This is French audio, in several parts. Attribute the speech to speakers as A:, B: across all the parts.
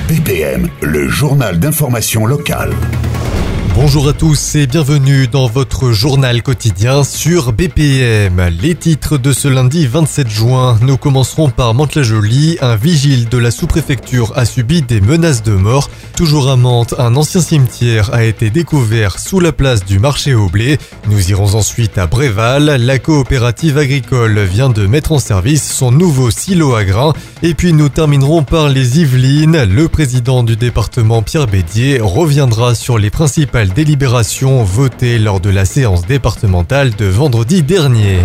A: BPM, le journal d'information locale.
B: Bonjour à tous et bienvenue dans votre journal quotidien sur BPM. Les titres de ce lundi 27 juin, nous commencerons par Mantes-la-Jolie. Un vigile de la sous-préfecture a subi des menaces de mort. Toujours à Mantes, un ancien cimetière a été découvert sous la place du marché au blé. Nous irons ensuite à Bréval. La coopérative agricole vient de mettre en service son nouveau silo à grains. Et puis nous terminerons par les Yvelines. Le président du département Pierre Bédier reviendra sur les principales délibérations votées lors de la séance départementale de vendredi dernier.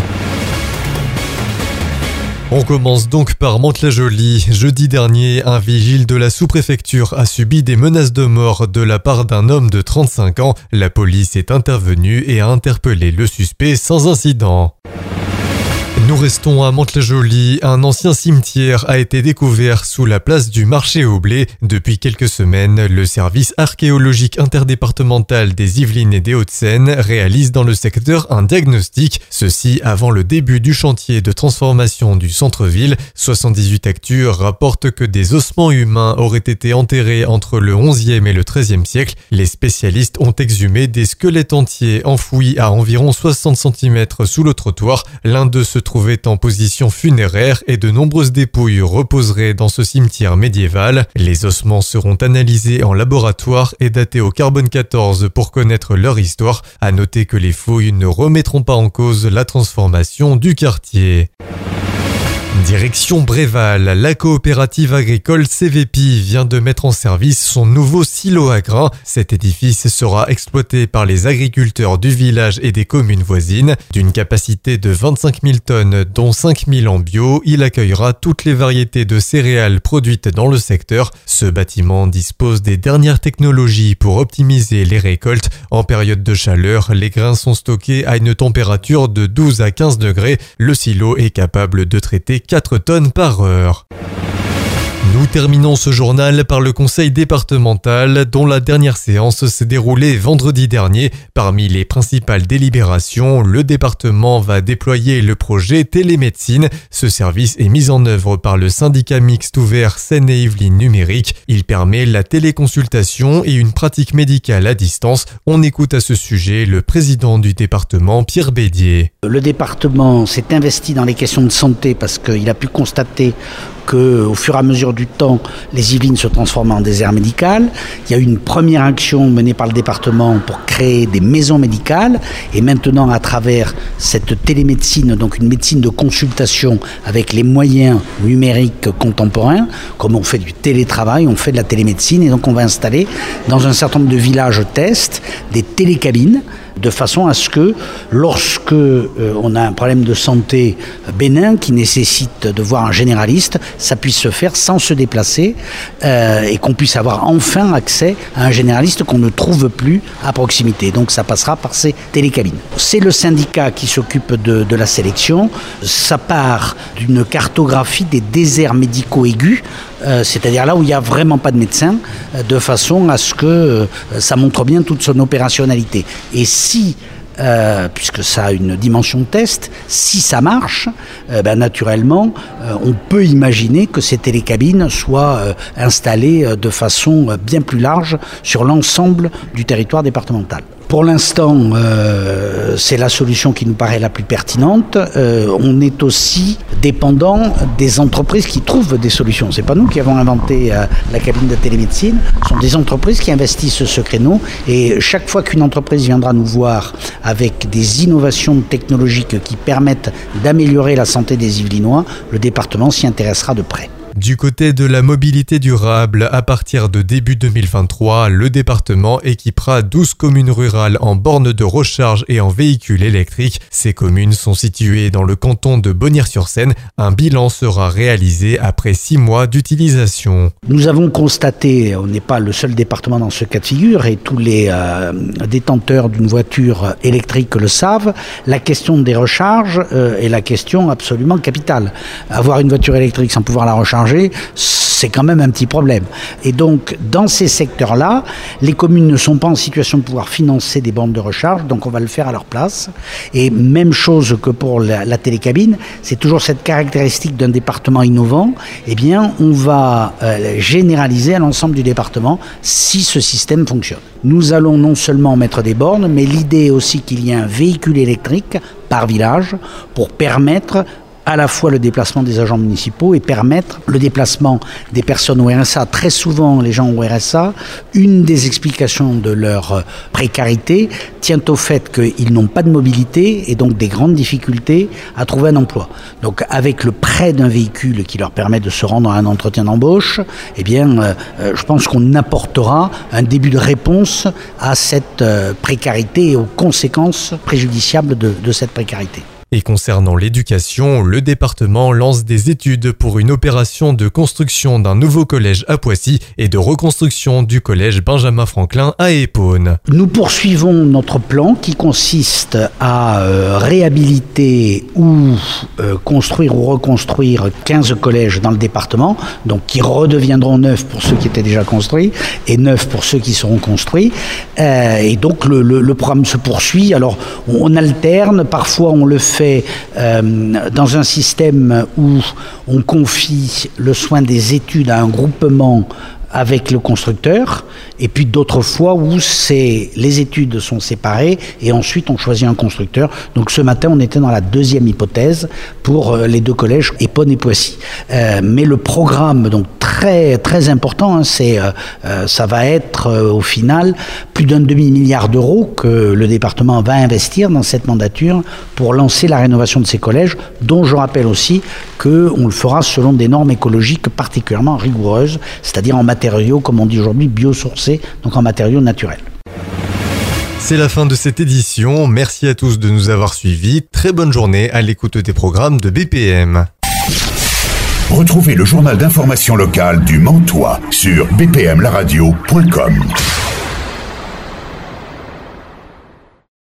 B: On commence donc par Mantes-la-Jolie. Jeudi dernier, un vigile de la sous-préfecture a subi des menaces de mort de la part d'un homme de 35 ans. La police est intervenue et a interpellé le suspect sans incident. Nous restons à Mantes-la-Jolie. Un ancien cimetière a été découvert sous la place du marché au blé. Depuis quelques semaines, le service archéologique interdépartemental des Yvelines et des Hauts-de-Seine réalise dans le secteur un diagnostic. Ceci avant le début du chantier de transformation du centre-ville. 78 Actu rapporte que des ossements humains auraient été enterrés entre le 11e et le 13e siècle. Les spécialistes ont exhumé des squelettes entiers enfouis à environ 60 cm sous le trottoir. L'un d'eux se trouvait en position funéraire et de nombreuses dépouilles reposeraient dans ce cimetière médiéval. Les ossements seront analysés en laboratoire et datés au carbone 14 pour connaître leur histoire. À noter que les fouilles ne remettront pas en cause la transformation du quartier. Direction Bréval, la coopérative agricole CVP vient de mettre en service son nouveau silo à grains. Cet édifice sera exploité par les agriculteurs du village et des communes voisines. D'une capacité de 25 000 tonnes, dont 5 000 en bio, il accueillera toutes les variétés de céréales produites dans le secteur. Ce bâtiment dispose des dernières technologies pour optimiser les récoltes. En période de chaleur, les grains sont stockés à une température de 12 à 15 degrés. Le silo est capable de traiter 4 tonnes par heure. Nous terminons ce journal par le conseil départemental dont la dernière séance s'est déroulée vendredi dernier. Parmi les principales délibérations, le département va déployer le projet télémédecine. Ce service est mis en œuvre par le syndicat mixte ouvert Seine et Yvelines Numérique. Il permet la téléconsultation et une pratique médicale à distance. On écoute à ce sujet le président du département Pierre Bédier.
C: Le département s'est investi dans les questions de santé parce qu'il a pu constater qu'au fur et à mesure du temps, les Yvelines se transforment en désert médical. Il y a eu une première action menée par le département pour créer des maisons médicales. Et maintenant, à travers cette télémédecine, donc une médecine de consultation avec les moyens numériques contemporains, comme on fait du télétravail, on fait de la télémédecine. Et donc, on va installer dans un certain nombre de villages tests des télécabines, de façon à ce que lorsque on a un problème de santé bénin qui nécessite de voir un généraliste, ça puisse se faire sans se déplacer et qu'on puisse avoir enfin accès à un généraliste qu'on ne trouve plus à proximité. Donc ça passera par ces télécabines. C'est le syndicat qui s'occupe de la sélection. Ça part d'une cartographie des déserts médicaux aigus, c'est-à-dire là où il n'y a vraiment pas de médecin, de façon à ce que ça montre bien toute son opérationnalité. Et si, puisque ça a une dimension test, si ça marche, naturellement, on peut imaginer que ces télécabines soient installées de façon bien plus large sur l'ensemble du territoire départemental. Pour l'instant, c'est la solution qui nous paraît la plus pertinente. On est aussi dépendant des entreprises qui trouvent des solutions. C'est pas nous qui avons inventé la cabine de télémédecine. Ce sont des entreprises qui investissent ce créneau. Et chaque fois qu'une entreprise viendra nous voir avec des innovations technologiques qui permettent d'améliorer la santé des Yvelinois, le département s'y intéressera de près.
B: Du côté de la mobilité durable, à partir de début 2023, le département équipera 12 communes rurales en bornes de recharge et en véhicules électriques. Ces communes sont situées dans le canton de Bonnières-sur-Seine. Un bilan sera réalisé après 6 mois d'utilisation.
C: Nous avons constaté, on n'est pas le seul département dans ce cas de figure et tous les détenteurs d'une voiture électrique le savent, la question des recharges est la question absolument capitale. Avoir une voiture électrique sans pouvoir la recharger, c'est quand même un petit problème. Et donc, dans ces secteurs-là, les communes ne sont pas en situation de pouvoir financer des bornes de recharge, donc on va le faire à leur place. Et même chose que pour la télécabine, c'est toujours cette caractéristique d'un département innovant, eh bien, on va généraliser à l'ensemble du département si ce système fonctionne. Nous allons non seulement mettre des bornes, mais l'idée est aussi qu'il y ait un véhicule électrique par village pour permettre à la fois le déplacement des agents municipaux et permettre le déplacement des personnes au RSA. Très souvent, les gens au RSA, une des explications de leur précarité tient au fait qu'ils n'ont pas de mobilité et donc des grandes difficultés à trouver un emploi. Donc avec le prêt d'un véhicule qui leur permet de se rendre à un entretien d'embauche, eh bien, je pense qu'on apportera un début de réponse à cette précarité et aux conséquences préjudiciables de cette précarité.
B: Et concernant l'éducation, le département lance des études pour une opération de construction d'un nouveau collège à Poissy et de reconstruction du collège Benjamin Franklin à Épône.
C: Nous poursuivons notre plan qui consiste à réhabiliter ou construire ou reconstruire 15 collèges dans le département, donc qui redeviendront neufs pour ceux qui étaient déjà construits et neufs pour ceux qui seront construits. Et donc le programme se poursuit. Alors on alterne, parfois on le fait dans un système où on confie le soin des études à un groupement avec le constructeur, et puis d'autres fois où les études sont séparées et ensuite on choisit un constructeur. Donc ce matin on était dans la deuxième hypothèse pour les deux collèges Épône et Poissy. Mais le programme donc très très important, ça va être au final plus d'un demi-milliard d'euros que le département va investir dans cette mandature pour lancer la rénovation de ces collèges, dont je rappelle aussi qu'on le fera selon des normes écologiques particulièrement rigoureuses, c'est-à-dire en matériaux, comme on dit aujourd'hui, biosourcés, donc en matériaux naturels.
B: C'est la fin de cette édition. Merci à tous de nous avoir suivis. Très bonne journée à l'écoute des programmes de BPM.
A: Retrouvez le journal d'information locale du Mantois sur bpmlaradio.com.